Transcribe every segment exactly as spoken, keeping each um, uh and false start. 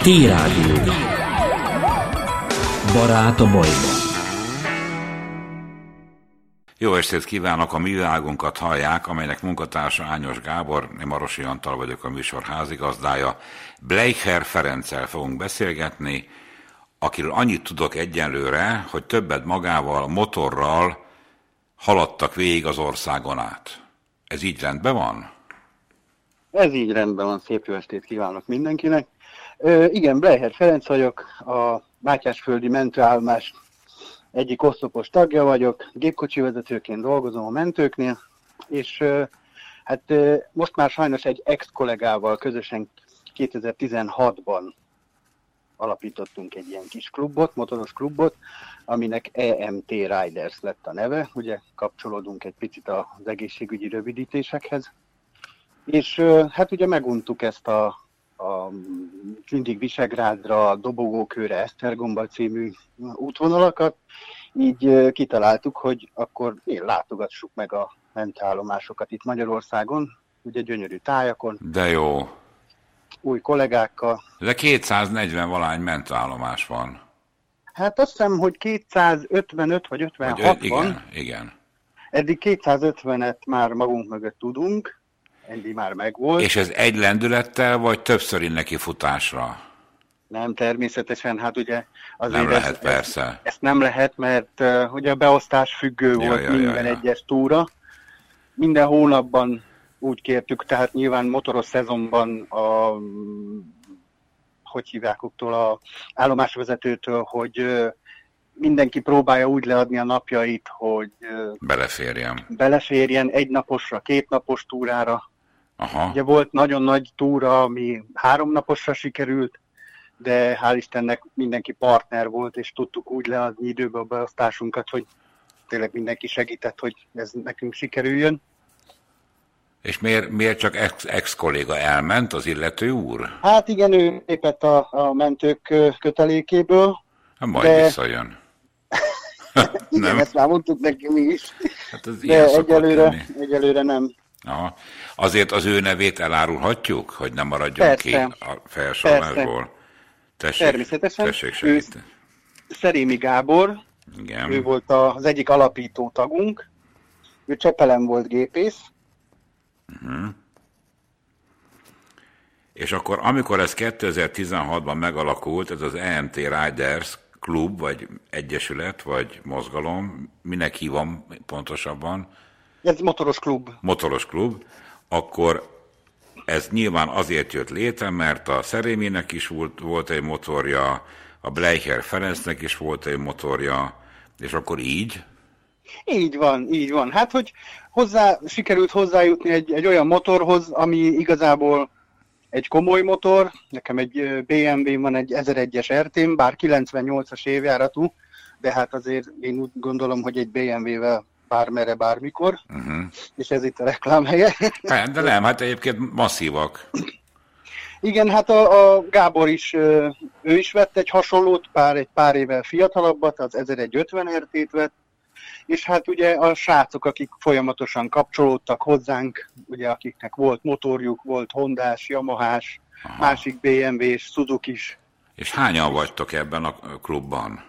T-Rádió. Barát a bajban. Jó estét kívánok, a mi világunkat hallják, amelynek munkatársa Ányos Gábor, én Marosi Antal vagyok, a műsor házigazdája. Bleicher Ferenccel fogunk beszélgetni, akiről annyit tudok egyenlőre, hogy többet magával, motorral haladtak végig az országon át. Ez így rendben van? Ez így rendben van, szép jó estét kívánok mindenkinek. Ö, igen, Bleicher Ferenc vagyok, a Mátyásföldi mentőállomás egyik oszlopos tagja vagyok, gépkocsi vezetőként dolgozom a mentőknél, és ö, hát ö, most már sajnos egy ex-kollégával közösen kétezer-tizenhatban alapítottunk egy ilyen kis klubot, motoros klubot, aminek E M T Riders lett a neve, ugye kapcsolódunk egy picit az egészségügyi rövidítésekhez. És hát ugye meguntuk ezt a, a mindig Visegrádra, Dobogókőre, Esztergomba című útvonalakat, így kitaláltuk, hogy akkor én látogassuk meg a mentőállomásokat itt Magyarországon, ugye gyönyörű tájakon. De jó. Új kollégákkal. De kétszáznegyven valány mentőállomás van. Hát azt hiszem, hogy kétszázötvenöt vagy ötvenhat vagy, van. Igen, igen. Eddig kétszázötvenet már magunk mögött tudunk. Eddig már megvolt. És ez egy lendülettel, vagy többszöri nekifutásra? Nem, természetesen, hát ugye azért nem lehet, ez, persze. Ezt, ezt nem lehet, mert uh, ugye a beosztás függő ja, volt ja, minden ja, ja. egyes túra. Minden hónapban úgy kértük, tehát nyilván motoros szezonban a, hogy hívjákoktól, a állomásvezetőtől, hogy uh, mindenki próbálja úgy leadni a napjait, hogy uh, beleférjen. beleférjen egy naposra, két napos túrára. Aha. Ugye volt nagyon nagy túra, ami három naposra sikerült, de hál' Istennek mindenki partner volt, és tudtuk úgy leadni időbe a beosztásunkat, hogy tényleg mindenki segített, hogy ez nekünk sikerüljön. És miért, miért csak ex, ex-kolléga elment, az illető úr? Hát igen, ő lépett a, a mentők kötelékéből. Hát majd de... visszajön. Igen, nem? ezt már mondtuk neki mi is. Hát az de egyelőre, egyelőre nem. Aha. Azért az ő nevét elárulhatjuk, hogy nem maradjon Persze. ki a felsorolásból? Tessék, természetesen. Tessék segíteni. Szerémi Gábor, igen. Ő volt az egyik alapító tagunk, ő Csepelen volt gépész. Uh-huh. És akkor, amikor ez kétezer-tizenhatban megalakult, ez az E M T Riders klub, vagy egyesület, vagy mozgalom, minek hívom pontosabban? Ez motoros klub. Motoros klub, akkor ez nyilván azért jött létre, mert a Szeréminek is volt, volt egy motorja, a Bleicher Ferencnek is volt egy motorja, és akkor így? Így van, így van. Hát, hogy hozzá, sikerült hozzájutni egy, egy olyan motorhoz, ami igazából egy komoly motor. Nekem egy bé em vé van, egy ezeregyes er té-m, bár kilencvennyolcas évjáratú, de hát azért én úgy gondolom, hogy egy bé em vé-vel bármerre, bármikor, uh-huh. és ez itt a reklámhelye. De nem, hát egyébként masszívak. Igen, hát a, a Gábor is, ő is vett egy hasonlót, pár, egy pár évvel fiatalabbat, az ezerötven er té-t vett, és hát ugye a srácok, akik folyamatosan kapcsolódtak hozzánk, ugye akiknek volt motorjuk, volt Hondás, Yamahás, aha. másik bé em vé-s, Suzuki-s. És hányan vagytok ebben a klubban?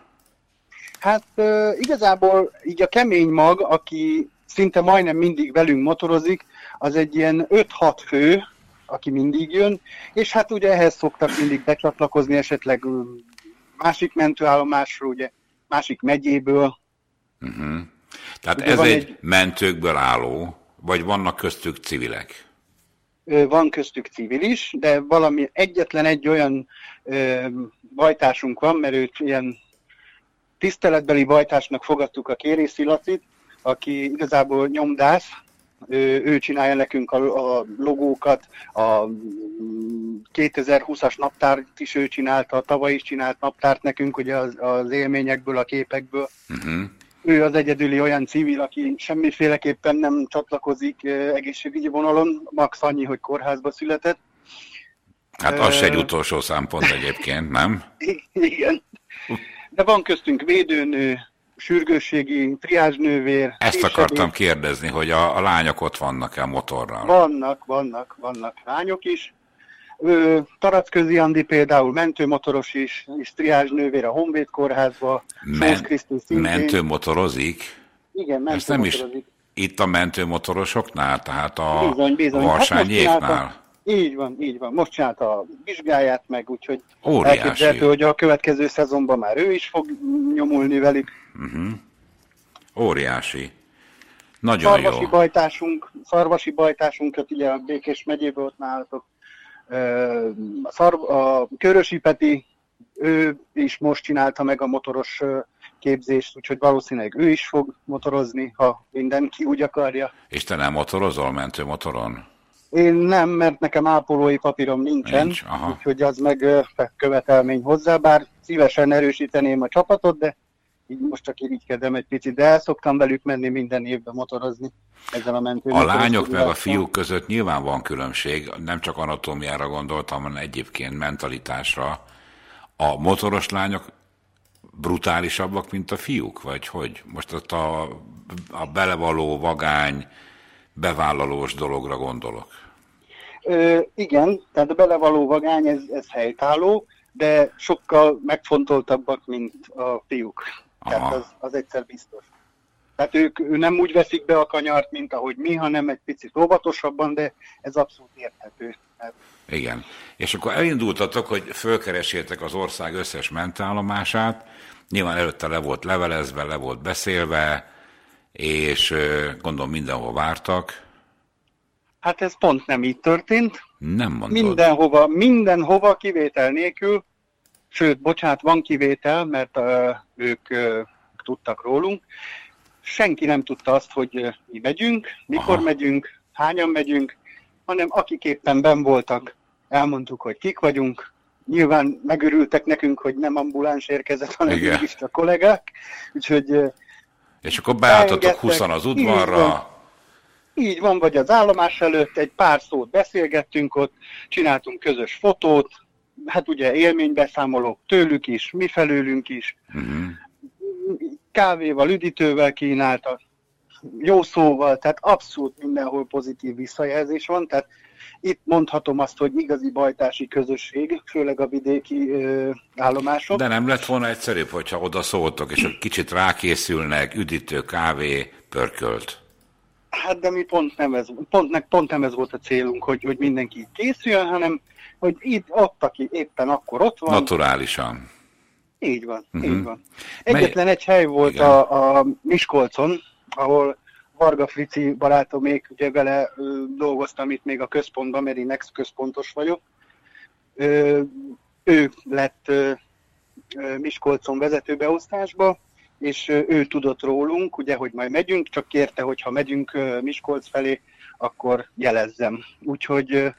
Hát uh, igazából így a kemény mag, aki szinte majdnem mindig velünk motorozik, az egy ilyen öt-hat fő, aki mindig jön, és hát ugye ehhez szoktak mindig becsatlakozni esetleg másik mentőállomásról, ugye másik megyéből. Uh-huh. Tehát ugye ez egy, egy mentőkből álló, vagy vannak köztük civilek? Van köztük civil is, de valami egyetlen egy olyan ö, bajtársunk van, mert őt ilyen tiszteletbeli bajtársnak fogadtuk a Kérészi Lacit, aki igazából nyomdász, ő, ő csinálja nekünk a, a logókat, a kétezer-húszas naptárt is ő csinálta, tavaly is csinált naptárt nekünk, ugye az, az élményekből, a képekből. Uh-huh. Ő az egyedüli olyan civil, aki semmiféleképpen nem csatlakozik egészségügyi vonalon, max annyi, hogy kórházba született. Hát az se egy utolsó számpont egyébként, nem? Igen. De van köztünk védőnő, sürgősségi triázsnővér. Ezt akartam kérdezni, hogy a, a lányok ott vannak-e a motorral? Vannak, vannak, vannak lányok is. Taracközi Andi például mentőmotoros is, és triázs nővér a Honvéd kórházba, Men- Krisztus szintén. Mentőmotorozik? Igen, mentőmotorozik. Ezt nem is itt a mentőmotorosoknál, tehát a bizony, bizony. Varsányéknál? Hát így van, így van. Most csinálta a vizsgáját meg, úgyhogy óriási. Elképzelhető, hogy a következő szezonban már ő is fog nyomulni velük. Uh-huh. Óriási. Nagyon szarvasi jó. Bajtásunk, szarvasi bajtásunkat ugye a Békés megyéből ott nálatok. A, szar, a Körösi Peti, ő is most csinálta meg a motoros képzést, úgyhogy valószínűleg ő is fog motorozni, ha mindenki úgy akarja. És te nem motorozol mentőmotoron? Én nem, mert nekem ápolói papírom nincsen, Nincs, úgyhogy az meg követelmény hozzá, bár szívesen erősíteném a csapatot, de így most csak irigykedem egy picit, de el szoktam velük menni minden évben motorozni ezzel a mentőn. A lányok meg a fiúk között nyilván van különbség, nem csak anatómiára gondoltam, hanem egyébként mentalitásra. A motoros lányok brutálisabbak, mint a fiúk, vagy hogy? Most ott a, a belevaló, vagány, bevállalós dologra gondolok. Ö, igen, tehát a belevaló vagány, ez, ez helytálló, de sokkal megfontoltabbak, mint a fiúk. Aha. Tehát az, az egyszer biztos. Tehát ők ő nem úgy veszik be a kanyart, mint ahogy mi, hanem egy picit óvatosabban, de ez abszolút érthető. Hát. Igen. És akkor elindultatok, hogy fölkeresétek az ország összes mentőállomását, nyilván előtte le volt levelezve, le volt beszélve, és gondolom mindenhol vártak. Hát ez pont nem így történt. Nem mondod. Mindenhova, mindenhova kivétel nélkül, sőt, bocsánat, van kivétel, mert uh, ők uh, tudtak rólunk. Senki nem tudta azt, hogy uh, mi megyünk, mikor Aha. megyünk, hányan megyünk, hanem akik éppen benn voltak, elmondtuk, hogy kik vagyunk. Nyilván megörültek nekünk, hogy nem ambuláns érkezett, hanem mégis a kollégák. Úgyhogy, uh, és akkor beálltatok húszan az udvarra. Így van, vagy az állomás előtt egy pár szót beszélgettünk ott, csináltunk közös fotót, hát ugye élménybeszámolók tőlük is, mi felőlünk is, uh-huh. kávéval, üdítővel kínáltak, jó szóval, tehát abszolút mindenhol pozitív visszajelzés van, tehát itt mondhatom azt, hogy igazi bajtási közösség, főleg a vidéki ö, állomások. De nem lett volna egyszerűbb, hogyha oda szóltok, és kicsit rákészülnek, üdítő, kávé, pörkölt. Hát de mi pont nem ez, pont, pont nem ez volt a célunk, hogy, hogy mindenki készüljön, hanem hogy itt, ott, aki éppen akkor ott van. Naturálisan. Így van, uh-huh. így van. Egyetlen Mely... egy hely volt a, a Miskolcon, ahol Varga Frici barátomék, ugye vele ö, dolgoztam itt még a központban, mert én ex-központos vagyok. Ö, ő lett ö, ö, Miskolcon vezetőbeosztásba, és ő tudott rólunk, ugye, hogy majd megyünk, csak kérte, hogy ha megyünk Miskolc felé, akkor jelezzem. Úgyhogy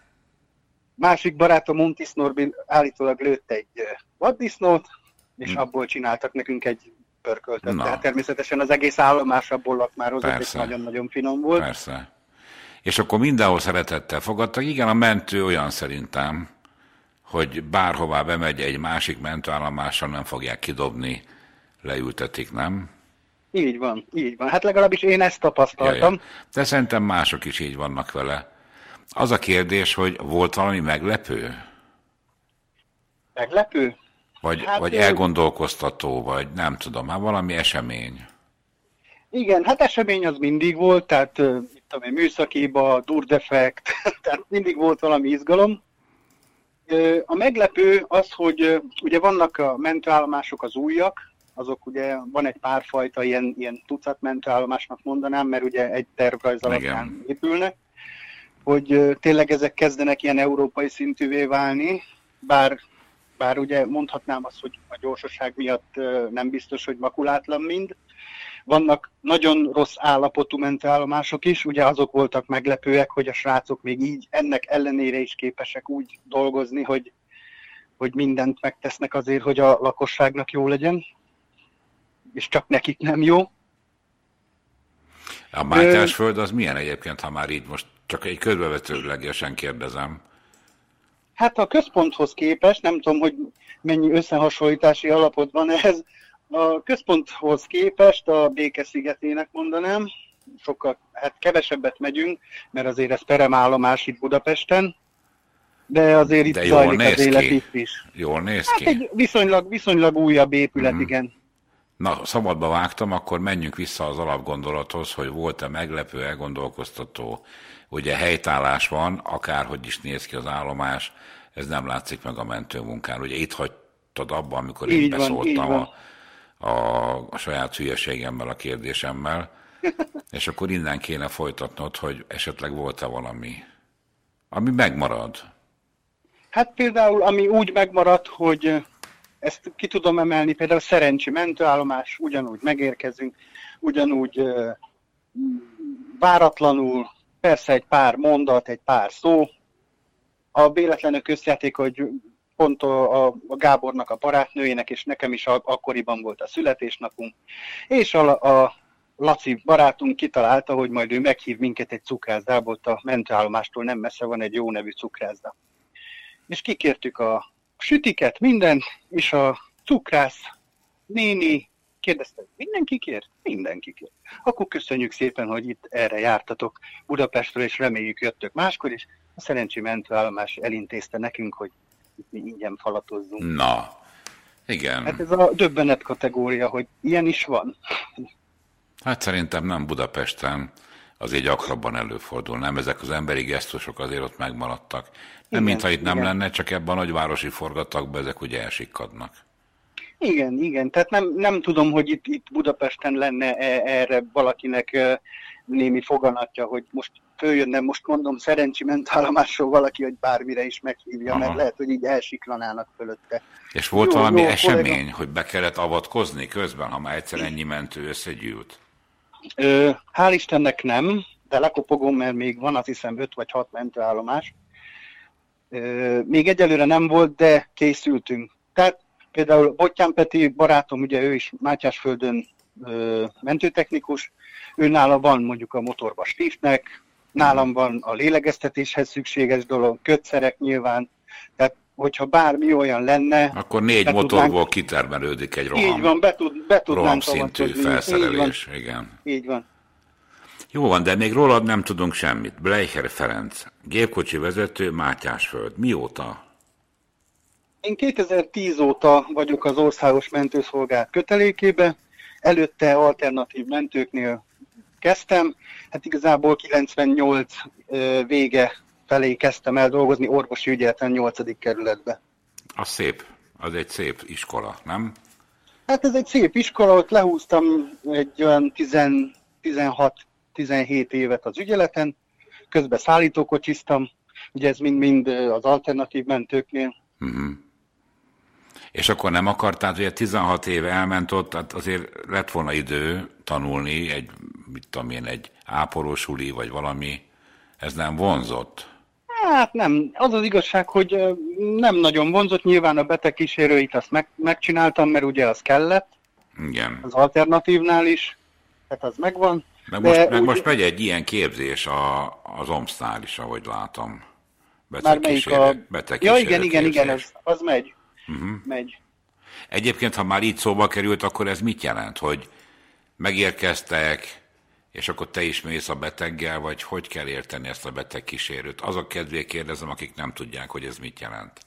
másik barátom, Muntis Norbi állítólag lőtt egy vaddisznót, és hmm. abból csináltak nekünk egy pörköltet. Na. Tehát természetesen az egész állomás abból lakmározott, és nagyon-nagyon finom volt. Persze. És akkor mindenhol szeretettel fogadtak. Igen, a mentő olyan szerintem, hogy bárhová bemegy egy másik mentőállomással, nem fogják kidobni, leültetik, nem? Így van, így van. Hát legalábbis én ezt tapasztaltam. Jaj, de szerintem mások is így vannak vele. Az a kérdés, hogy volt valami meglepő? Meglepő? Vagy, hát vagy ő... elgondolkoztató, vagy nem tudom, hát valami esemény. Igen, hát esemény az mindig volt, tehát itt tudom én, műszakiba, durdefekt, tehát mindig volt valami izgalom. A meglepő az, hogy ugye vannak a mentőállomások az újak, azok ugye van egy pár fajta ilyen, ilyen tucat mentőállomásnak mondanám, mert ugye egy tervrajz alapján épülnek, hogy tényleg ezek kezdenek ilyen európai szintűvé válni, bár, bár ugye mondhatnám azt, hogy a gyorsaság miatt nem biztos, hogy makulátlan mind. Vannak nagyon rossz állapotú mentőállomások is, ugye azok voltak meglepőek, hogy a srácok még így ennek ellenére is képesek úgy dolgozni, hogy, hogy mindent megtesznek azért, hogy a lakosságnak jó legyen, és csak nekik nem jó. A Mátyásföld az milyen egyébként, ha már így most csak egy körbevetőlegesen kérdezem? Hát a központhoz képest, nem tudom, hogy mennyi összehasonlítási alapot van ez, a központhoz képest a Béke-szigetének mondanám, sokkal, hát kevesebbet megyünk, mert azért ez peremállomás itt Budapesten, de azért itt de jól zajlik néz az élet ki. itt is. Jól néz Hát ki? egy viszonylag, viszonylag újabb épület, mm. igen. Na, szabadba vágtam, akkor menjünk vissza az alapgondolathoz, hogy volt-e meglepő, elgondolkoztató. Ugye helytállás van, akárhogy is néz ki az állomás, ez nem látszik meg a mentőmunkán. Ugye itt hagytad abban, amikor én így beszóltam van, a, a, a saját hülyeségemmel, a kérdésemmel, és akkor innen kéne folytatnod, hogy esetleg volt-e valami, ami megmarad. Hát például, ami úgy megmaradt, hogy ezt ki tudom emelni, például Szerencsi mentőállomás, ugyanúgy megérkezünk, ugyanúgy uh, váratlanul, persze egy pár mondat, egy pár szó. A véletlenök összjáték, hogy pont a, a Gábornak a barátnőjének, és nekem is a, akkoriban volt a születésnapunk, és a, a Laci barátunk kitalálta, hogy majd ő meghív minket egy cukrászdába, ott a mentőállomástól nem messze van egy jó nevű cukrászda. És kikértük a sütiket, mindent, és a cukrász néni kérdezte, mindenki kér? Mindenki kér. Akkor köszönjük szépen, hogy itt erre jártatok Budapestről, és reméljük jöttök máskor, és a Szerencsi mentőállomás elintézte nekünk, hogy mi ingyen falatozzunk. Na, igen. Hát ez a döbbenet kategória, hogy ilyen is van. Hát szerintem nem Budapesten, azért gyakrabban előfordul, nem? Ezek az emberi gesztusok azért ott megmaradtak. Nem, mintha itt nem igen. lenne, csak ebben a nagyvárosi forgatagban ezek ugye elsikkadnak. Igen, igen. Tehát nem, nem tudom, hogy itt, itt Budapesten lenne erre valakinek némi foganatja, hogy most följönne, most mondom, Szerencsi mentőállomásról valaki, hogy bármire is meghívja, aha. mert lehet, hogy így elsiklanának fölötte. És volt jó, valami jó, esemény, kollega. hogy be kellett avatkozni közben, ha már egyszer ennyi mentő összegyűlt? Ö, hál' Istennek nem, de lekopogom, mert még van azt hiszem öt vagy hat mentőállomás. Ö, még egyelőre nem volt, de készültünk. Tehát például Bottyán Peti barátom, ugye ő is Mátyásföldön ö, mentőtechnikus, ő nála van mondjuk a motorba stiftnek, nálam van a lélegeztetéshez szükséges dolog, kötszerek nyilván, tehát hogyha bármi olyan lenne... Akkor négy motorból tudnánk... kitermelődik egy roham, így van, be, tud, be roham szintű felszerelés. Így igen. Így van. Jó van, de még rólad nem tudunk semmit. Bleicher Ferenc, gépkocsi vezető, Mátyásföld. Mióta? Én kétezer-tíz óta vagyok az Országos Mentőszolgálat kötelékébe, előtte alternatív mentőknél kezdtem, hát igazából kilencvennyolc vége felé kezdtem el dolgozni orvosi ügyeleten nyolcadik kerületbe. Az szép, az egy szép iskola, nem? Hát ez egy szép iskola, ott lehúztam egy olyan tizenhat-tizenhét évet az ügyeleten, közben szállítókocsiztam, ugye ez mind-mind az alternatív mentőknél. Uh-huh. És akkor nem akartál, hogy tizenhat éve elment ott, tehát azért lett volna idő tanulni egy, mit tudom én, egy ápolósuli, vagy valami, ez nem vonzott? Hát nem, az az igazság, hogy nem nagyon vonzott, nyilván a betegkísérőit azt meg, megcsináltam, mert ugye az kellett. Igen. Az alternatívnál is, tehát az megvan. Meg most, meg úgy... most megy egy ilyen képzés a, az omsztnál is, ahogy látom. Betegkísérő, a... Ja igen, igen, igen, az, az megy. Uh-huh. megy. Egyébként, ha már így szóba került, akkor ez mit jelent? Hogy megérkeztek, és akkor te is mész a beteggel, vagy hogy kell érteni ezt a betegkísérőt? Azok kedvé kérdezem, akik nem tudják, hogy ez mit jelent.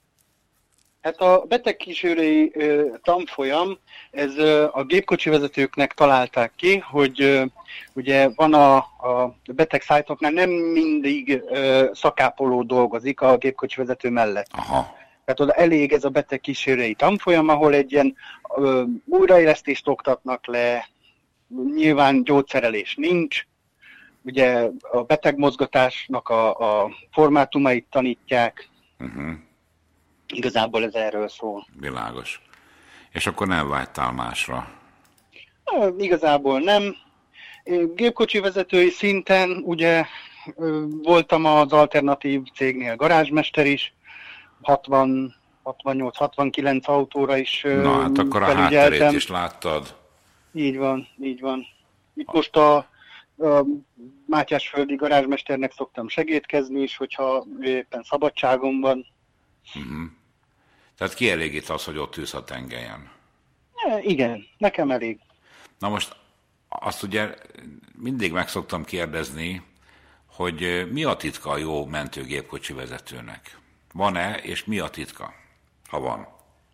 Hát a betegkísérői ö, tanfolyam, ez ö, a gépkocsi vezetőknek találták ki, hogy ö, ugye van a, a betegszállítóknál nem mindig ö, szakápoló dolgozik a gépkocsi vezető mellett. Aha. Tehát oda elég ez a betegkísérői tanfolyam, ahol egy ilyen ö, újraélesztést oktatnak le, nyilván gyógyszerelés nincs, ugye a betegmozgatásnak a, a formátumait tanítják, uh-huh. Igazából ez erről szól. Világos. És akkor nem vágytál másra? Na, igazából nem. Gépkocsi vezetői szinten ugye voltam az alternatív cégnél garázsmester is, hatvan, hatvannyolc hatvankilenc autóra is na hát akkor a hátterét is láttad. Így van, így van. Itt most a, a Mátyásföldi garázsmesternek szoktam segédkezni is, hogyha éppen szabadságom van. Uh-huh. Tehát kielégít az, hogy ott ülsz a tengelyen? E, igen, nekem elég. Na most azt ugye mindig meg szoktam kérdezni, hogy mi a titka a jó mentőgépkocsi vezetőnek? Van-e, és mi a titka, ha van?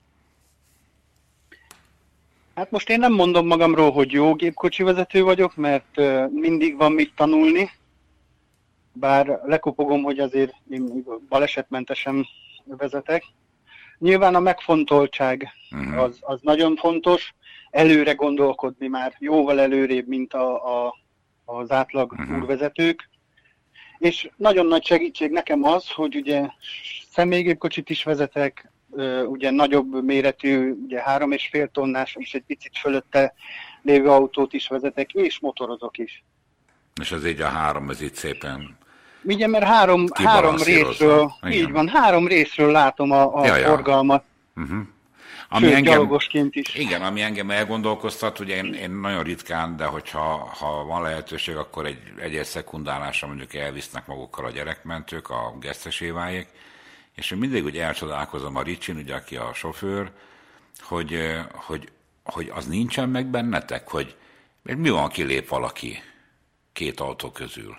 Hát most én nem mondom magamról, hogy jó gépkocsi vezető vagyok, mert uh, mindig van mit tanulni, bár lekopogom, hogy azért én balesetmentesen vezetek. Nyilván a megfontoltság uh-huh. az, az nagyon fontos, előre gondolkodni már jóval előrébb, mint a, a, az átlag uh-huh. úrvezetők. És nagyon nagy segítség nekem az, hogy ugye személygépkocsit is vezetek, ugye nagyobb méretű, ugye három és fél tonnás, és egy picit fölötte lévő autót is vezetek, és motorozok is. És ez így a három, ez itt szépen ugye, mert három, három részről, így van, három részről látom a, a ja, ja. forgalmat. Uh-huh. Ami Sőt, engem, gyalogosként is. Igen, ami engem elgondolkoztat, ugye én, én nagyon ritkán, de hogyha ha van lehetőség, akkor egy egyes szekundálásra mondjuk elvisznek magukkal a gyerekmentők, a gesztesévájék, és én mindig úgy elcsodálkozom a Ricsin, ugye, aki a sofőr, hogy, hogy, hogy az nincsen meg bennetek, hogy mi van, kilép valaki két autó közül?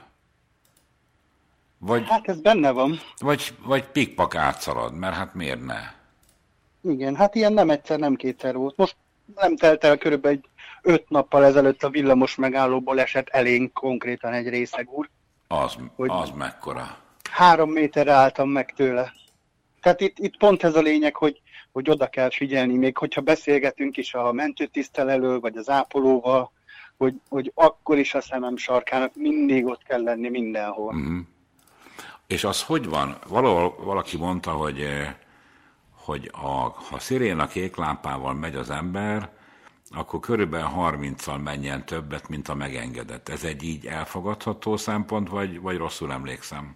Vagy, hát ez benne van. Vagy, vagy pikpak átszalad, mert hát miért ne? Igen, hát ilyen nem egyszer, nem kétszer volt. Most nem telt el körülbelül egy öt nappal ezelőtt a villamos megállóból esett elénk konkrétan egy részeg úr. Az, az mekkora? Három méterre álltam meg tőle. Tehát itt, itt pont ez a lényeg, hogy, hogy oda kell figyelni, még hogyha beszélgetünk is a mentőtisztelelől, vagy az ápolóval, hogy, hogy akkor is a szemem sarkának mindig ott kell lenni mindenhol. Mm. És az hogy van? Valahol valaki mondta, hogy, hogy a, ha sziréna kék lámpával megy az ember, akkor körülbelül harminccal menjen többet, mint a megengedett. Ez egy így elfogadható szempont, vagy, vagy rosszul emlékszem?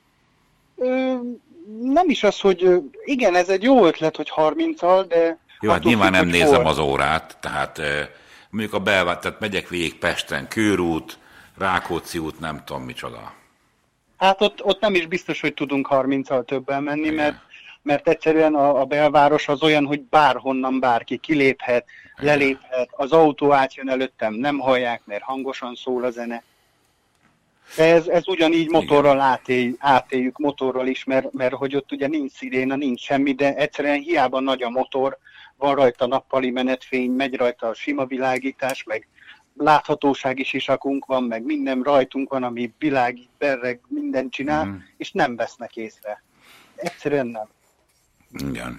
Ö, nem is az, hogy igen, ez egy jó ötlet, hogy harminccal, de... Jó, hát nyilván nem nézem hol. Az órát, tehát mondjuk a belvárt, tehát megyek végig Pesten, Kőrút, Rákóczi út, nem tudom micsoda. Hát ott, ott nem is biztos, hogy tudunk harminccal többen menni, mert, mert egyszerűen a, a belváros az olyan, hogy bárhonnan bárki kiléphet, igen. leléphet, az autó átjön előttem, nem hallják, mert hangosan szól a zene. De ez, ez ugyanígy motorral átél, átéljük, motorral is, mert, mert hogy ott ugye nincs sziréna, nincs semmi, de egyszerűen hiába nagy a motor, van rajta nappali menetfény, megy rajta a sima világítás, meg láthatósági sisakunk van, meg minden rajtunk van, ami világít, berreg, mindent csinál, mm. és nem vesznek észre. Egyszerűen nem. Igen.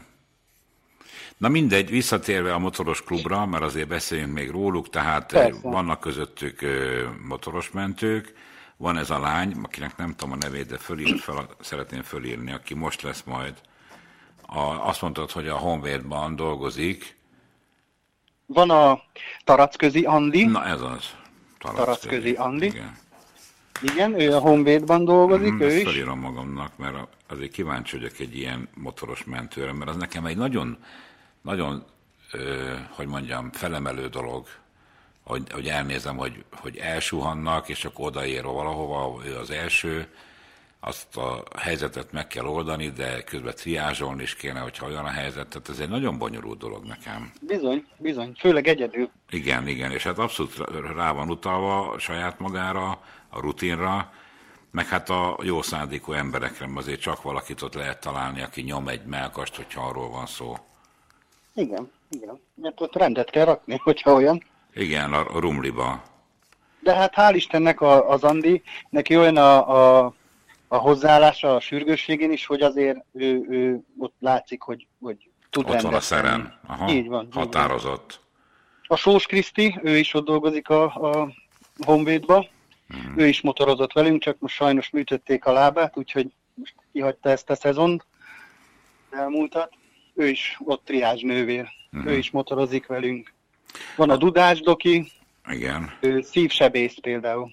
Na mindegy, visszatérve a motoros klubra, mert azért beszéljünk még róluk, tehát persze. Vannak közöttük motoros mentők, van ez a lány, akinek nem tudom a nevét, de fölír, fel, szeretném fölírni, aki most lesz majd. A, azt mondtad, hogy a Honvédban dolgozik. Van a Taracközi Andi. Na ez az. Taracközi Andi. Igen. Igen, ő a Honvédban dolgozik, mm, ő ezt is. felírom magamnak, mert azért kíváncsi vagyok egy ilyen motoros mentőre, mert az nekem egy nagyon, nagyon, ö, hogy mondjam, felemelő dolog, hogy, hogy elnézem, hogy, hogy elsuhannak, és akkor odaér valahova, ő az első, azt a helyzetet meg kell oldani, de közben triázsolni is kéne, hogyha olyan a helyzet, tehát ez egy nagyon bonyolult dolog nekem. Bizony, bizony, főleg egyedül. Igen, igen, és hát abszolút rá van utalva saját magára, a rutinra, meg hát a jó szándékú emberekre azért csak valakit ott lehet találni, aki nyom egy mellkast, hogyha arról van szó. Igen, igen, mert ott rendet kell rakni, hogyha olyan. Igen, a, a rumliba. De hát hál' Istennek a, az Andi, neki olyan a, a, a hozzáállása a sürgősségén is, hogy azért ő, ő ott látszik, hogy, hogy tud ott van a szeren. Aha, így van. Határozott. Így van. A Sós Kriszti, ő is ott dolgozik a, a Honvédba. Hmm. Ő is motorozott velünk, csak most sajnos műtötték a lábát, úgyhogy most kihagyta ezt a szezont, elmúltat. Ő is ott triázsnővér. Hmm. Ő is motorozik velünk. Van a Dudás Doki. Igen. Ő szívsebész például.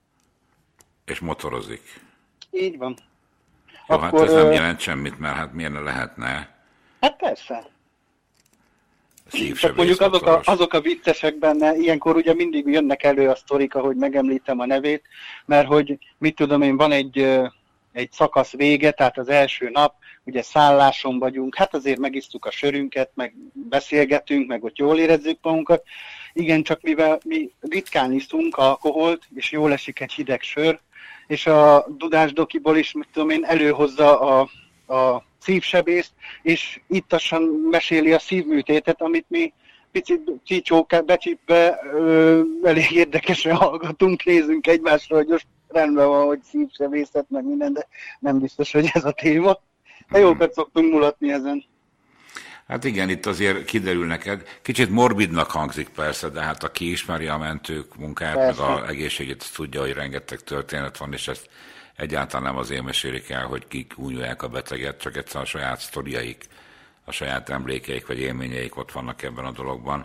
És motorozik. Így van. Jó, akkor, hát ez nem jelent semmit, mert hát miért ne lehetne? Hát persze. Csak mondjuk azok a, azok a viccesek benne, ilyenkor ugye mindig jönnek elő a sztorik, ahogy megemlítem a nevét, mert hogy mit tudom én, van egy, egy szakasz vége, tehát az első nap, ugye szálláson vagyunk, hát azért megisztuk a sörünket, meg beszélgetünk, meg ott jól érezzük magunkat. Igen, csak mivel mi ritkán iszunk alkoholt, és jól esik egy hideg sör, és a Dudás Dokiból is, mit tudom én, előhozza a, a szívsebészt, és ittasan meséli a szívműtétet, amit mi picit csicsókát becsípve elég érdekesen hallgatunk, nézünk egymásra, hogy most rendben van, hogy szívsebészet, meg minden, de nem biztos, hogy ez a téma. De jókat szoktunk mulatni ezen. Hát igen, itt azért kiderül neked. Kicsit morbidnak hangzik persze, de hát aki ismeri a mentők munkát, persze, meg az egészségét, azt tudja, hogy rengeteg történet van, és ezt egyáltalán nem azért mesélik el, hogy kik újulják a beteget, csak egyszerűen a saját sztoriaik, a saját emlékeik vagy élményeik ott vannak ebben a dologban.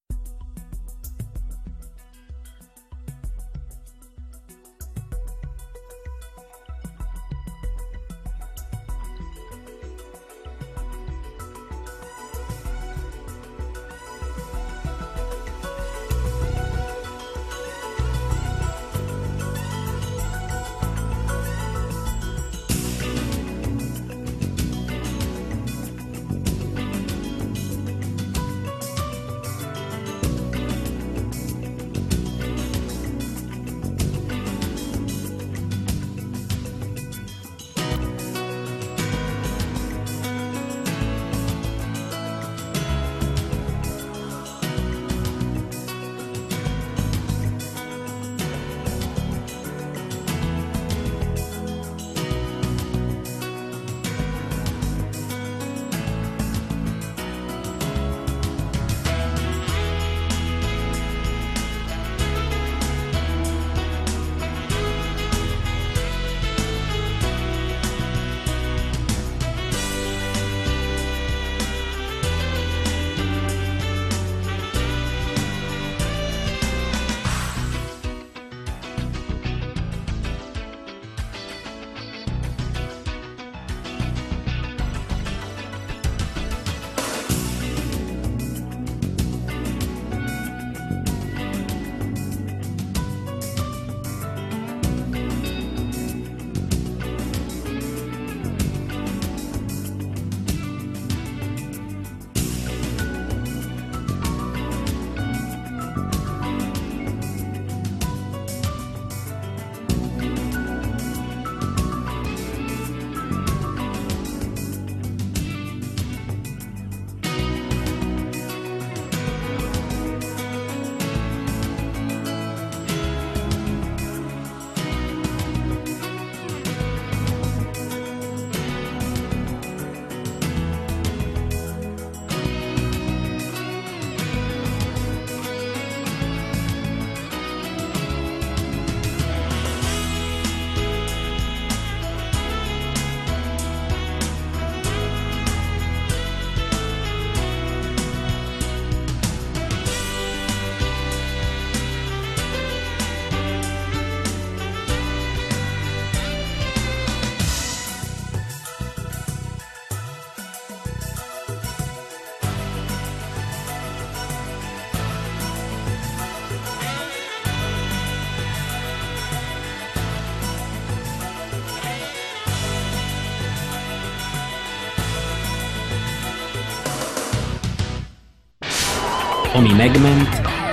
Ami megment,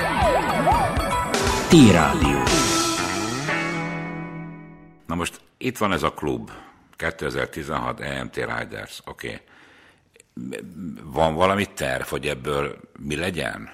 T-Rádió. Na most itt van ez a klub, kétezer-tizenhat e em té Riders, oké. Okay. Van valami terv, hogy ebből mi legyen?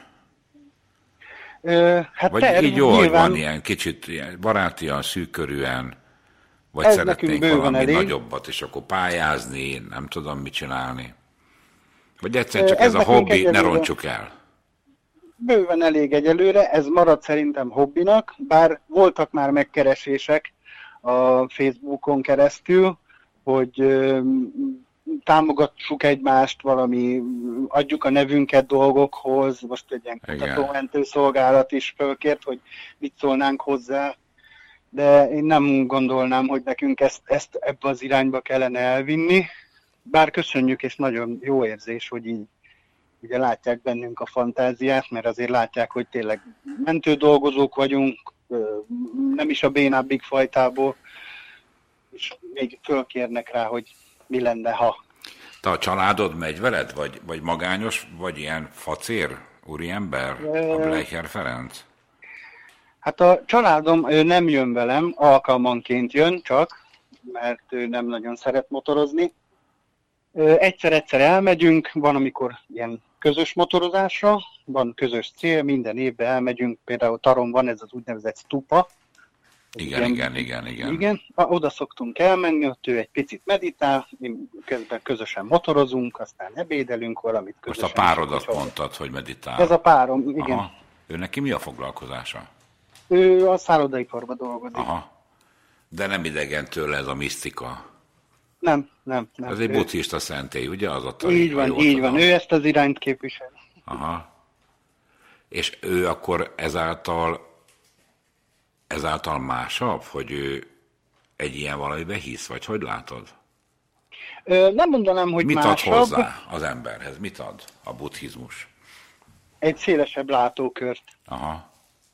Ö, hát vagy terv, így jó, nyilván... hogy van ilyen kicsit ilyen barátian, szűkkörűen, vagy ez szeretnénk valami elég. Nagyobbat, és akkor pályázni, nem tudom mit csinálni. Vagy egyszerűen csak ez, ez a hobbi, egyelőre... ne roncsuk el. Bőven elég egyelőre, ez marad szerintem hobbinak, bár voltak már megkeresések a Facebookon keresztül, hogy ö, támogassuk egymást, valami, adjuk a nevünket dolgokhoz, most egy ilyen kutatómentő szolgálat is fölkért, hogy mit szólnánk hozzá, de én nem gondolnám, hogy nekünk ezt, ezt ebbe az irányba kellene elvinni, bár köszönjük, és nagyon jó érzés, hogy így ugye látják bennünk a fantáziát, mert azért látják, hogy tényleg mentő dolgozók vagyunk, nem is a bénábbik fajtából, és még fölkérnek rá, hogy mi lenne, ha. Te a családod megy veled, vagy, vagy magányos, vagy ilyen facér, úriember, a Bleicher Ferenc? Hát a családom ő nem jön velem, alkalmanként jön csak, mert ő nem nagyon szeret motorozni. Egyszer-egyszer elmegyünk, van amikor ilyen közös motorozásra, van közös cél, minden évben elmegyünk, például Taron van ez az úgynevezett stupa. Igen, igen, igen, igen, igen. Igen, oda szoktunk elmenni, ott ő egy picit meditál, mi közben közösen motorozunk, aztán ebédelünk valamit közösen. Most a párodat mondtad, hogy meditál. Ez a párom, igen. Aha. Ő neki mi a foglalkozása? Ő a szállodaiparban dolgozik. Aha. De nem idegen tőle ez a misztika. Nem, nem, nem. Ez egy ő... buddhista szentély, ugye? Az ott így van, így tudom. Van. Ő ezt az irányt képvisel. Aha. És ő akkor ezáltal ezáltal másabb, hogy ő egy ilyen valamiben hisz, vagy hogy látod? Ö, nem mondanám, hogy mit másabb. Mit ad hozzá az emberhez? Mit ad a buddhizmus? Egy szélesebb látókört. Aha.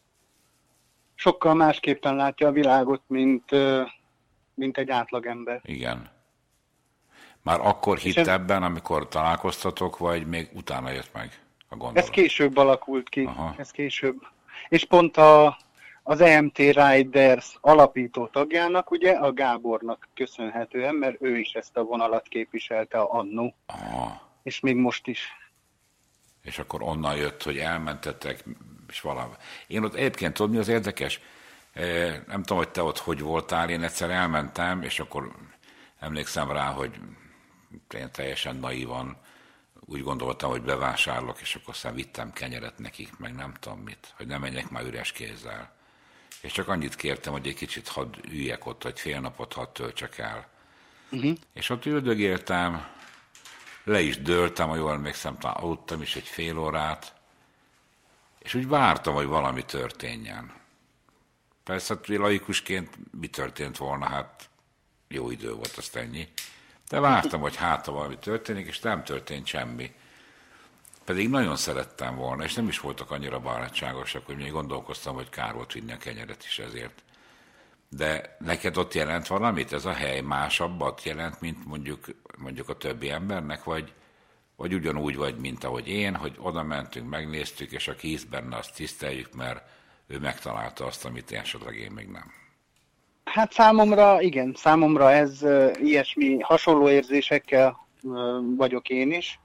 Sokkal másképpen látja a világot, mint, mint egy átlagember. Igen. Már akkor hitt ez... ebben, amikor találkoztatok, vagy még utána jött meg a gondolat? Ez később alakult ki. Aha. Ez később. És pont a, az E M T Riders alapító tagjának, ugye, a Gábornak köszönhetően, mert ő is ezt a vonalat képviselte annó. Aha. És még most is. És akkor onnan jött, hogy elmentetek, és valami. Én ott egyébként tudod, mi az érdekes? Nem tudom, hogy te ott hogy voltál, én egyszer elmentem, és akkor emlékszem rá, hogy én teljesen naívan úgy gondoltam, hogy bevásárolok, és akkor aztán vittem kenyeret nekik, meg nem tudom mit, hogy ne menjek már üres kézzel. És csak annyit kértem, hogy egy kicsit hadd üljek ott, hogy fél napot hadd töltsek el. Uh-huh. És ott üldögéltem, le is dőltem, ha jól emlékszem, talán aludtam is egy fél órát, és úgy vártam, hogy valami történjen. Persze, hogy laikusként mi történt volna, hát jó idő volt, azt ennyi. De vártam, hogy hát, ha valami történik, és nem történt semmi. Pedig nagyon szerettem volna, és nem is voltak annyira barátságosak, hogy még gondolkoztam, hogy kár volt vinni a kenyeret is ezért. De neked ott jelent valamit? Ez a hely másabbat jelent, mint mondjuk, mondjuk a többi embernek, vagy, vagy ugyanúgy vagy, mint ahogy én, hogy oda mentünk, megnéztük, és aki hisz benne, azt tiszteljük, mert ő megtalálta azt, amit esetleg én még nem. Hát számomra, igen, számomra ez uh, ilyesmi hasonló érzésekkel uh, vagyok én is.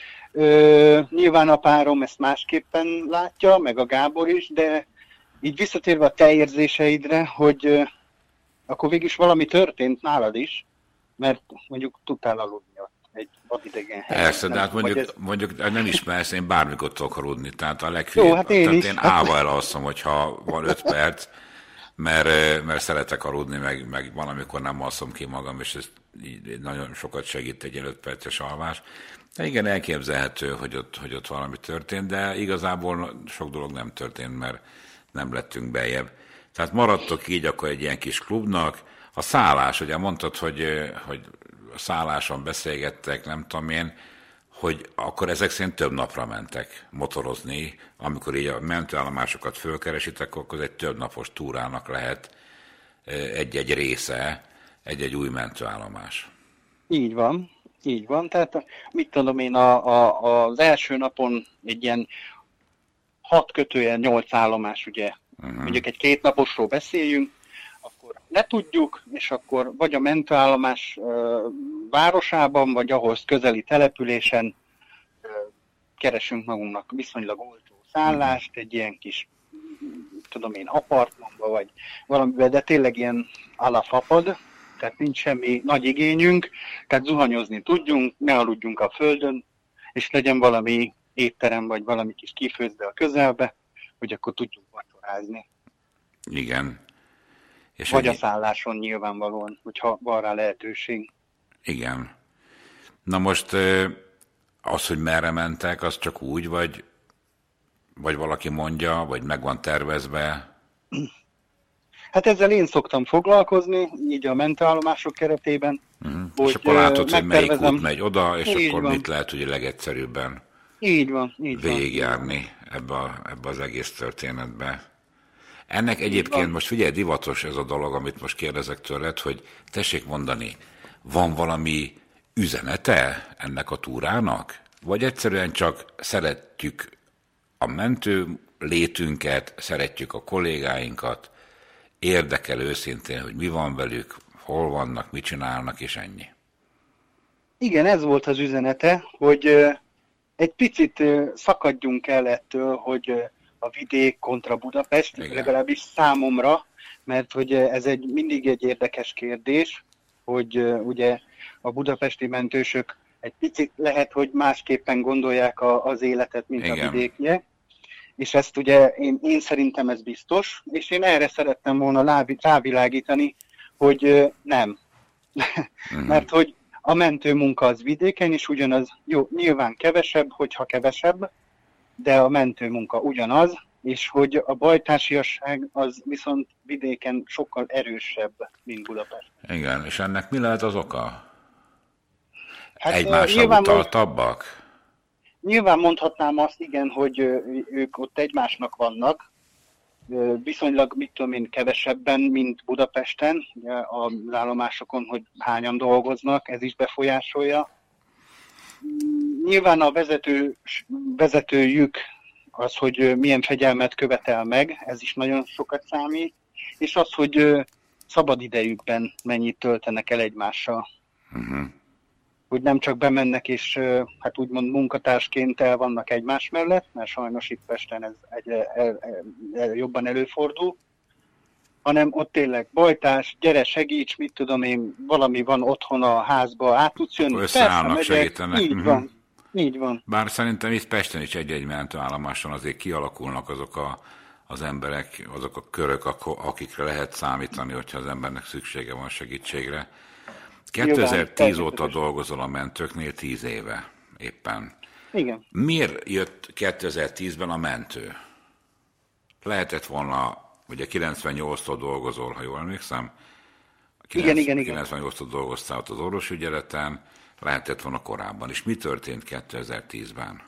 Uh, nyilván a párom ezt másképpen látja, meg a Gábor is, de így visszatérve a te érzéseidre, hogy uh, akkor végig is valami történt nálad is, mert mondjuk tudtál aludni ott egy vadidegen helyen. Persze, de hát mondjuk, ez... mondjuk nem ismersz, én bármikor tudok aludni, tehát a legfőbb, hát én, tehát én állva elalszom, hogyha van öt perc, mert, mert szeretek aludni, meg, meg van, amikor nem alszom ki magam, és ez így nagyon sokat segít egy öt perces alvás. De igen, elképzelhető, hogy ott, hogy ott valami történt, de igazából sok dolog nem történt, mert nem lettünk bejebb. Tehát maradtok így akkor egy ilyen kis klubnak. A szállás, ugye mondtad, hogy, hogy a szálláson beszélgettek, nem tudom én, hogy akkor ezek szerint több napra mentek motorozni, amikor így a mentőállomásokat fölkeresitek, akkor egy több napos túrának lehet egy-egy része, egy-egy új mentőállomás. Így van, így van. Tehát mit tudom én, a, a, az első napon egy ilyen hat kötőjel nyolc állomás, ugye, uh-huh. mondjuk egy kétnaposról beszéljünk, akkor le tudjuk, és akkor vagy a mentőállomás uh, városában, vagy ahhoz közeli településen uh, keresünk magunknak viszonylag olcsó szállást, egy ilyen kis, tudom én, apartmanba, vagy valamiben, de tényleg ilyen alapapad, tehát nincs semmi nagy igényünk, tehát zuhanyozni tudjunk, ne aludjunk a földön, és legyen valami étterem, vagy valami kis kifőzde a közelbe, hogy akkor tudjunk vacsorázni. Igen. És vagy egy... a szálláson nyilvánvalóan, hogyha van rá lehetőség. Igen. Na most az, hogy merre mentek, az csak úgy, vagy, vagy valaki mondja, vagy meg van tervezve? Hát ezzel én szoktam foglalkozni, így a mentőállomások keretében. Uh-huh. És akkor látod, hogy melyik út megy oda, és így akkor van. Mit lehet ugye legegyszerűbben így van, így végigjárni ebbe, a, ebbe az egész történetbe. Ennek egyébként most figyelj, divatos ez a dolog, amit most kérdezek tőled, hogy tessék mondani, van valami üzenete ennek a túrának? Vagy egyszerűen csak szeretjük a mentő létünket, szeretjük a kollégáinkat, érdekel őszintén, hogy mi van velük, hol vannak, mit csinálnak, és ennyi? Igen, ez volt az üzenete, hogy ö, egy picit ö, szakadjunk el ettől, hogy ö, a vidék kontra Budapest, Igen. legalábbis számomra, mert hogy ö, ez egy mindig egy érdekes kérdés, hogy ö, ugye a budapesti mentősök egy picit lehet, hogy másképpen gondolják a, az életet, mint Igen. a vidékiek, és ezt ugye én, én szerintem ez biztos, és én erre szerettem volna lávi, rávilágítani, hogy ö, nem. Uh-huh. Mert hogy a mentőmunka az vidéken is ugyanaz, jó, nyilván kevesebb, hogyha kevesebb, de a mentőmunka ugyanaz, és hogy a bajtársiasság az viszont vidéken sokkal erősebb, mint Budapest. Igen, és ennek mi lehet az oka? Hát, Egymásra nyilván, utaltabbak? Nyilván mondhatnám azt, igen, hogy ők ott egymásnak vannak, viszonylag, mit tudom én, kevesebben, mint Budapesten, az állomásokon, hogy hányan dolgoznak, ez is befolyásolja. Nyilván a vezető, vezetőjük az, hogy milyen fegyelmet követel meg, ez is nagyon sokat számít, és az, hogy szabad idejükben mennyit töltenek el egymással. Uh-huh. Hogy nem csak bemennek és hát úgymond munkatársként el vannak egymás mellett, mert sajnos itt Pesten ez egyre el, el, el, jobban előfordul, hanem ott tényleg bajtárs, gyere segíts, mit tudom én, valami van otthon a házba, át tudsz jönni. Összeállnak, segítenek. Így uh-huh. van, így van. Bár szerintem itt Pesten is egy-egy mentőállomáson azért kialakulnak azok a, az emberek, azok a körök, akikre lehet számítani, hogyha az embernek szüksége van segítségre. kétezer-tíz óta dolgozol a mentőknél, tíz éve éppen. Igen. Miért jött kétezer-tízben a mentő? Lehetett volna, ugye kilencvennyolctól dolgozol, ha jól emlékszem. Igen, igen, igen. kilencvennyolctól dolgoztál ott az orvosügyeleten, lehetett volna korábban. És mi történt kétezer-tízben?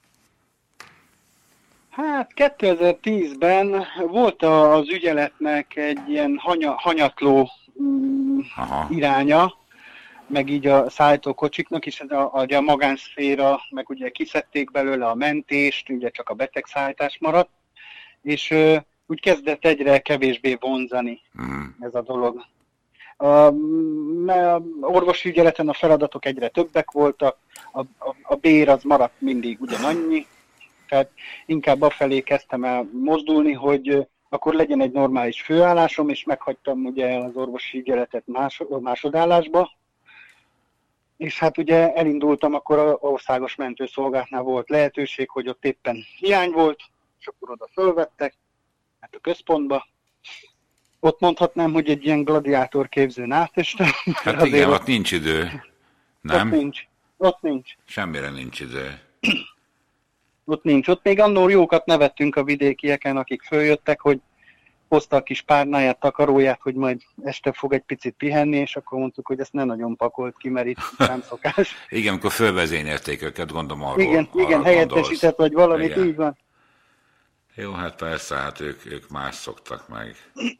Hát kétezer-tízben volt az ügyeletnek egy ilyen hanya, hanyatló Aha. iránya, meg így a szállítókocsiknak is, ez a, a, a magánszféra, meg ugye kiszedték belőle a mentést, ugye csak a betegszállítás maradt, és ö, úgy kezdett egyre kevésbé vonzani uh-huh. ez a dolog. A, a orvosi ügyeleten a feladatok egyre többek voltak, a, a, a bér az maradt mindig ugyanannyi, tehát inkább afelé kezdtem el mozdulni, hogy akkor legyen egy normális főállásom, és meghagytam ugye az orvosi ügyeletet más, másodállásba. És hát ugye elindultam, akkor az országos mentőszolgálatnál volt lehetőség, hogy ott éppen hiány volt, és akkor oda fölvettek, hát a központba. Ott mondhatnám, hogy egy ilyen gladiátor képzőn átestem. Hát igen, ott, ott nincs idő, nem? Ott nincs, ott nincs. Semmire nincs idő. Ott nincs. Ott még annól jókat nevettünk a vidékieken, akik följöttek, hogy hozta a kis párnáját, takaróját, hogy majd este fog egy picit pihenni, és akkor mondtuk, hogy ezt ne nagyon pakolt ki, mert itt nem szokás. Igen, akkor fölvezényelték őket, gondolom arról. Igen, igen, helyettesített, vagy valamit, igen. Így van. Jó, hát persze, hát ők, ők más szoktak meg.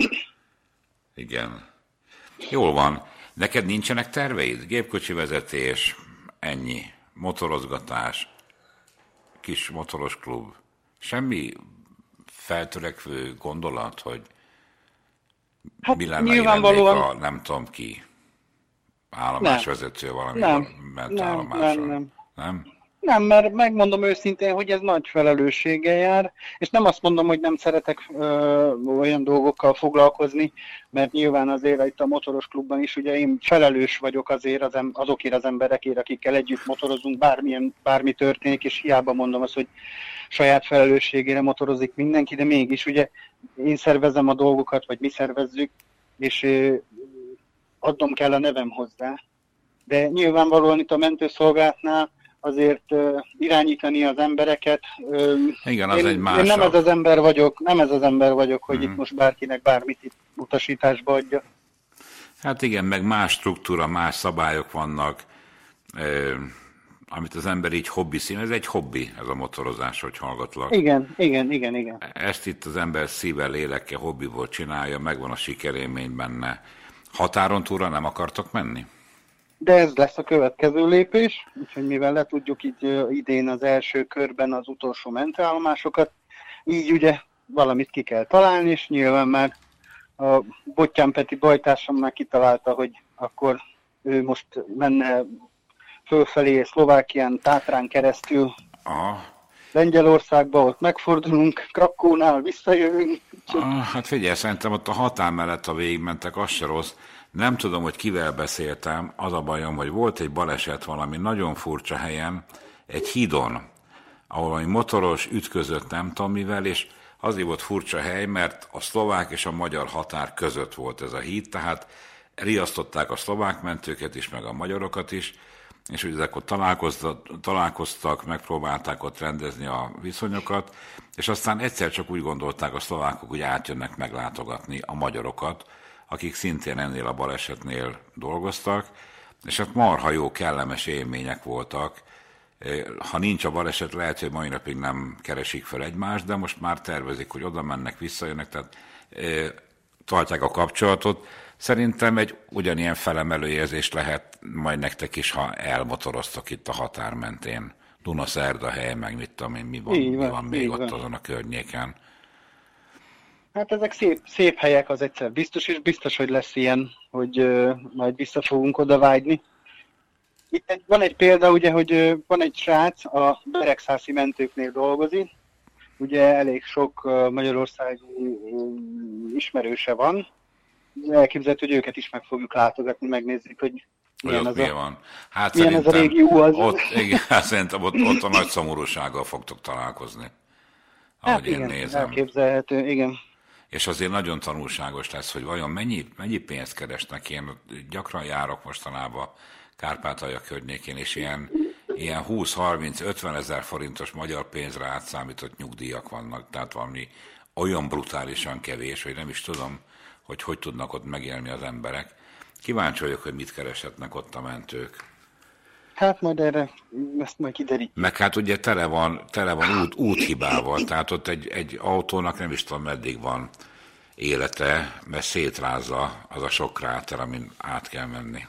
Igen. Jól van. Neked nincsenek terveid? Gépkocsi vezetés, ennyi. Motorozgatás, kis motoros klub. Semmi feltörekvő gondolat, hogy hát mi lenne, nyilvánvalóan... a nem tudom ki állomásvezető valami ment állomásra. Nem, nem. nem? Nem, mert megmondom őszintén, hogy ez nagy felelősséggel jár, és nem azt mondom, hogy nem szeretek ö, olyan dolgokkal foglalkozni, mert nyilván azért itt a motoros klubban is, ugye én felelős vagyok azért az em- azokért az emberekért, akikkel együtt motorozunk, bármilyen, bármi történik, és hiába mondom azt, hogy saját felelősségére motorozik mindenki, de mégis ugye én szervezem a dolgokat, vagy mi szervezzük, és ö, adnom kell a nevem hozzá. De nyilvánvalóan itt a mentőszolgálatnál azért uh, irányítani az embereket. Uh, Igen, az én, egy másabb. Én nem ez az ember vagyok, nem ez az ember vagyok, hogy mm. itt most bárkinek bármit itt utasításba adja. Hát igen, meg más struktúra, más szabályok vannak, eh, amit az ember így hobbi szín. Ez egy hobbi, ez a motorozás, hogy hallgatlak. Igen, igen, igen, igen. Ezt itt az ember szívvel, lélekkel, hobbiból csinálja, megvan a sikerélmény benne. Határon túlra nem akartok menni? De ez lesz a következő lépés, úgyhogy mivel le tudjuk így uh, idén az első körben az utolsó mentőállomásokat, így ugye valamit ki kell találni, és nyilván már a Bottyán Peti bajtársam már kitalálta, hogy akkor ő most menne fölfelé Szlovákián, Tátrán keresztül. Aha. Lengyelországba, ott megfordulunk, Krakónál visszajövünk. Ah, hát figyelj, szerintem ott a határ mellett, ha végigmentek, az se rossz. Nem tudom, hogy kivel beszéltem, az a bajom, hogy volt egy baleset valami nagyon furcsa helyen, egy hídon, ahol valami motoros ütközött nem tudom mivel, és azért volt furcsa hely, mert a szlovák és a magyar határ között volt ez a híd, tehát riasztották a szlovák mentőket is, meg a magyarokat is, és hogy ezek ott találkoztak, találkoztak, megpróbálták ott rendezni a viszonyokat, és aztán egyszer csak úgy gondolták a szlovákok, hogy átjönnek meglátogatni a magyarokat, akik szintén ennél a balesetnél dolgoztak, és hát marha jó, kellemes élmények voltak. Ha nincs a baleset, lehet, hogy mai napig nem keresik fel egymást, de most már tervezik, hogy oda mennek, visszajönnek, tehát e, tartják a kapcsolatot. Szerintem egy ugyanilyen felemelő érzés lehet majd nektek is, ha elmotoroztok itt a határ mentén. Dunaszerdahely, meg mit tudom én, mi van, mi van, van még ott van. Azon a környéken. Hát ezek szép, szép helyek, az egyszer biztos, és biztos, hogy lesz ilyen, hogy uh, majd vissza fogunk oda vágyni. Itt egy, van egy példa, ugye, hogy uh, van egy srác, a Beregszászi mentőknél dolgozik, ugye elég sok uh, magyarországi uh, ismerőse van, elképzelhető, hogy őket is meg fogjuk látogatni, megnézzük, hogy milyen, az a, van. Hát milyen ez a régió az. Ott, igen, hát szerintem ott, ott a nagy szomorúsággal fogtok találkozni, ahogy hát én igen, nézem. Elképzelhető, igen. És azért nagyon tanulságos lesz, hogy vajon mennyi, mennyi pénzt keresnek. Én gyakran járok mostanában Kárpátalja környékén, és ilyen, ilyen húsz, harminc, ötven ezer forintos magyar pénzre átszámított nyugdíjak vannak, tehát valami olyan brutálisan kevés, hogy nem is tudom, hogy hogy tudnak ott megélni az emberek. Kíváncsi vagyok, hogy mit kereshetnek ott a mentők. Hát majd erre, ezt majd kiderítjük. Meg hát ugye tele van, tele van út, úthibával, tehát ott egy, egy autónak nem is tudom meddig van élete, mert szétrázza az a sok kráter, amin át kell menni.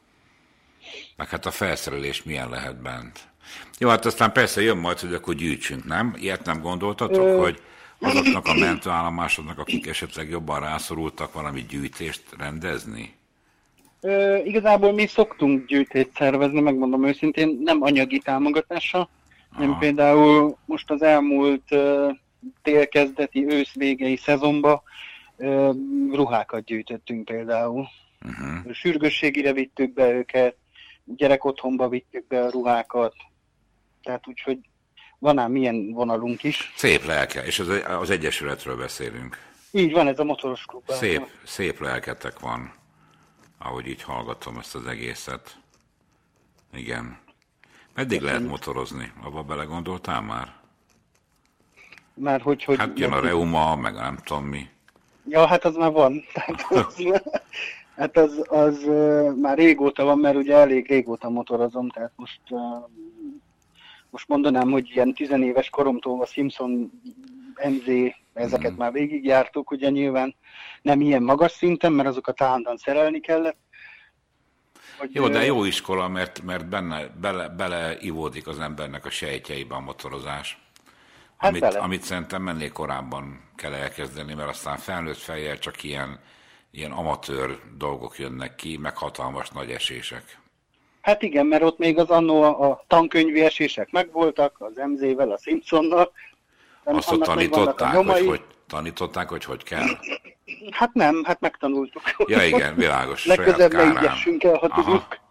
Meg hát a felszerelés milyen lehet bent. Jó, hát aztán persze jön majd, hogy akkor gyűjtsünk, nem? Ilyet nem gondoltatok, Ö... hogy azoknak a mentőállomásoknak, akik esetleg jobban rászorultak, valami gyűjtést rendezni? Ö, igazából mi szoktunk gyűjtést szervezni, megmondom őszintén, nem anyagi támogatással, hanem például most az elmúlt uh, télkezdeti, ősz-végei szezonban uh, ruhákat gyűjtöttünk például. Uh-huh. Sürgősségire vittük be őket, gyerekotthonba vittük be a ruhákat, tehát úgyhogy van ám milyen vonalunk is. Szép lelke, és az, az Egyesületről beszélünk. Így van, ez a motoros klub. Szép, szép lelketek van, ahogy így hallgatom ezt az egészet. Igen. Meddig lehet motorozni? Abba belegondoltál már? Már hogy, hogy... Hát jön a reuma, meg nem tudom mi. Ja, hát az már van. Tehát az, hát az, az uh, már régóta van, mert ugye elég régóta motorozom, tehát most, uh, most mondanám, hogy ilyen tizenéves koromtól a Simpson em zé, ezeket hmm. már végigjártuk, ugye nyilván nem ilyen magas szinten, mert azokat állandóan szerelni kellett. Hogy, jó, de jó iskola, mert, mert benne, bele, beleivódik az embernek a sejtjeibe a motorozás. Hát amit, amit szerintem mennél korábban kell elkezdeni, mert aztán felnőtt fejjel csak ilyen, ilyen amatőr dolgok jönnek ki, meg hatalmas nagy esések. Hát igen, mert ott még az annó a, a tankönyvi esések megvoltak, az em zével, a Simpsonnal. Azt ott tanították, hogy, hogy tanították, hogy hogy kell? Hát nem, hát megtanultuk. Ja igen, világos. Legközelebb megígyessünk el, ha tudjuk.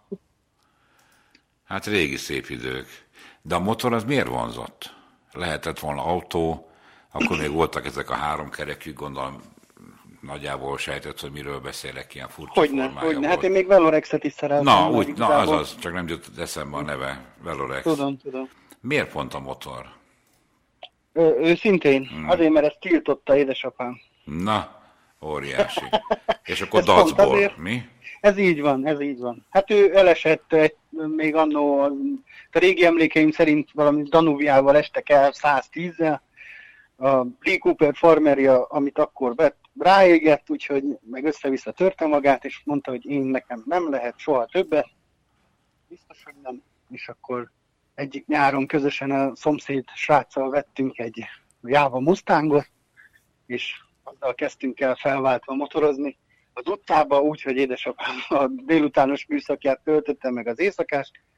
Hát régi szép idők. De a motor az miért vonzott? Lehetett volna autó, akkor még voltak ezek a háromkerekű, gondolom nagyjából sejtett, hogy miről beszélek, ilyen furcsa hogyne, formája hogyne. volt. Hát én még Velorexet is szeretem. Na, úgy, na azaz, csak nem jutott eszembe a neve, Velorex. Tudom, tudom. Miért pont a motor? Ö, őszintén? Hmm. Azért, mert ezt tiltotta édesapám. Na, óriási. És akkor dacból, mi? Ez így van, ez így van. Hát ő elesett egy, még annó, a régi emlékeim szerint valami Danuviával estek el száztízzel. A Lee Cooper farmerja, amit akkor vett, ráégett, úgyhogy meg össze-vissza törte magát, és mondta, hogy én nekem nem lehet soha többet. Biztos, hogy nem. És akkor egyik nyáron közösen a szomszéd sráccal vettünk egy Java Mustangot, és azzal kezdtünk el felváltva motorozni az utcába, úgyhogy édesapám a délutános műszakját töltötte meg az éjszakást,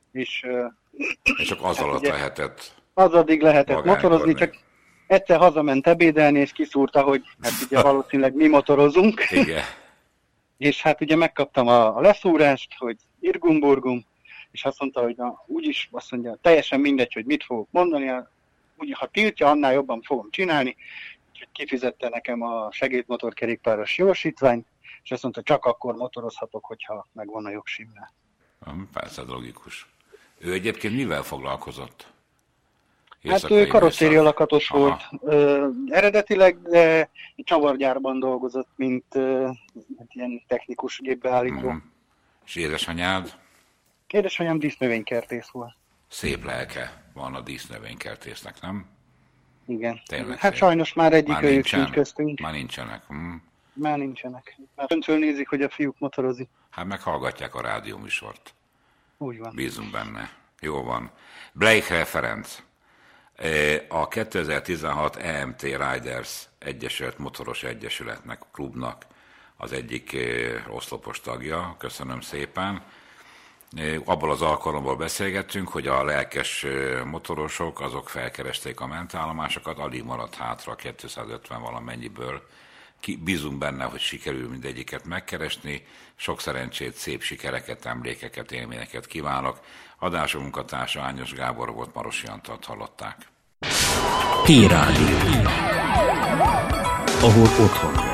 és, és csak az hát alatt ugye, lehetett az addig lehetett motorozni, csak egyszer hazament ebédelni, és kiszúrta, hogy hát ugye valószínűleg mi motorozunk. Igen. És hát ugye megkaptam a, a leszúrást, hogy irgumburgum, és azt mondta, hogy na, úgyis, azt mondja, teljesen mindegy, hogy mit fogok mondani, úgy, ha tiltja, annál jobban fogom csinálni, úgyhogy kifizette nekem a segédmotorkerékpáros jogosítványt, és azt mondta, csak akkor motorozhatok, hogyha megvan a jogsimnál. Persze, logikus. Ő egyébként mivel foglalkozott? Hát ő karosszéria lakatos volt ö, eredetileg, de csavargyárban dolgozott, mint ö, ilyen technikus gépbeállító. Mm. És édesanyád? Édesanyám dísznövénykertész volt. Szép lelke van a dísznövénykertésznek, nem? Igen. Tényleg hát szép. Sajnos már egyik őjük sincs köztünk. Már nincsenek. Mm. Már nincsenek. Már öntől nézik, hogy a fiúk motorozik. Hát meghallgatják a rádióműsort. Úgy van. Bízunk benne. Jó van. Bleicher Ferenc. A kétezer-tizenhat E M T Riders Egyesület, Motoros Egyesületnek, klubnak az egyik oszlopos tagja. Köszönöm szépen. Abból az alkalomból beszélgettünk, hogy a lelkes motorosok, azok felkeresték a mentállomásokat, alig maradt hátra kétszázötven valamennyiből. Bízunk benne, hogy sikerül mindegyiket megkeresni. Sok szerencsét, szép sikereket, emlékeket, élményeket kívánok. Adásunk munkatársa Ányos Gábor volt, Marosi Antalt hallották. Hírádió. Ahol otthon.